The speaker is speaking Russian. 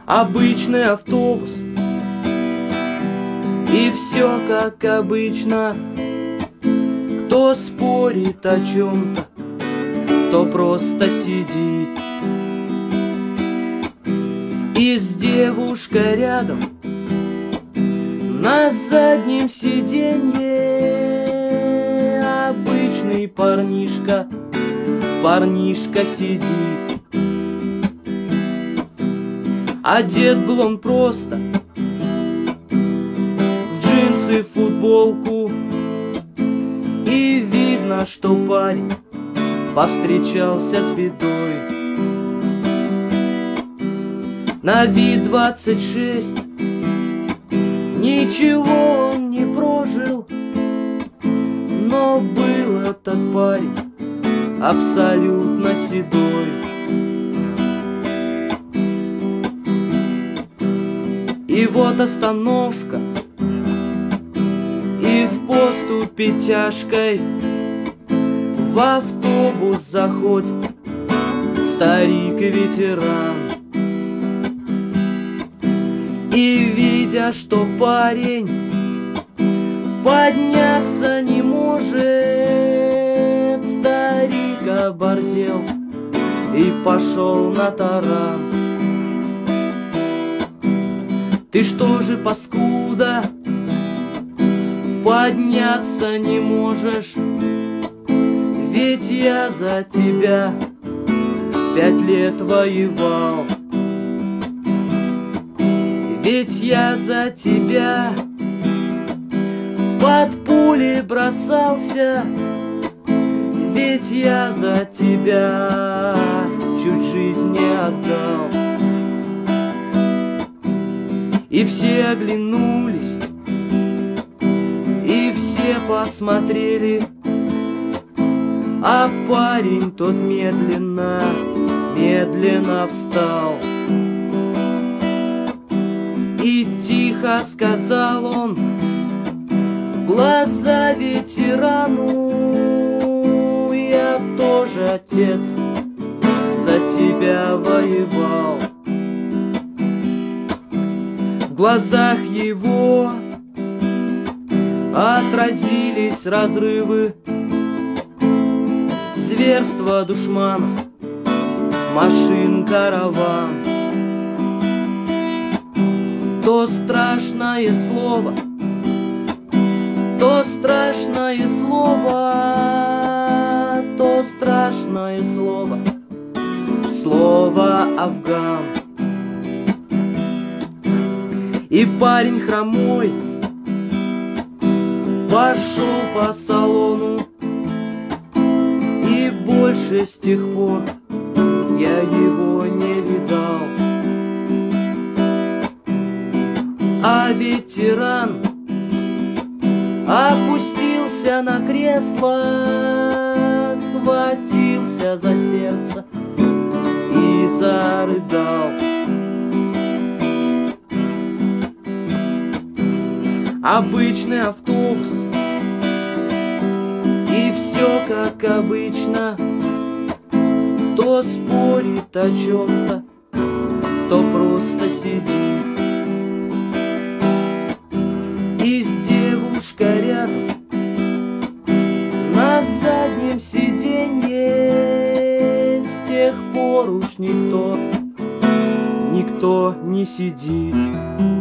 Обычный автобус, и все как обычно. Кто спорит о чем-то, кто просто сидит. И с девушкой рядом на заднем сиденье обычный парнишка сидит. Одет был он просто в джинсы, футболку, и видно, что парень повстречался с бедой. На вид 26, ничего он не прожил, но был этот парень абсолютно седой. И вот остановка, и в поступе тяжкой в автобус заходит старик-ветеран. И видя, что парень подняться не может, старик оборзел и пошел на таран. Ты что же, паскуда, подняться не можешь? Ведь я за тебя 5 лет воевал. Ведь я за тебя под пули бросался. Ведь я за тебя чуть жизнь не отдал. И все оглянулись, и все посмотрели, а парень тот медленно, медленно встал. И тихо сказал он в глаза ветерану: я тоже, отец, за тебя воевал. В глазах его отразились разрывы, зверства душманов, машин караван. То страшное слово, то страшное слово, то страшное слово, слово Афган. И парень хромой пошел по салону, и больше с тех пор я его не видал. А ветеран опустился на кресло, схватился за сердце и зарыдал. Обычный автобус, и все как обычно. Кто спорит о чем-то, кто просто сидит. И с девушкой рядом на заднем сиденье с тех пор уж никто не сидит.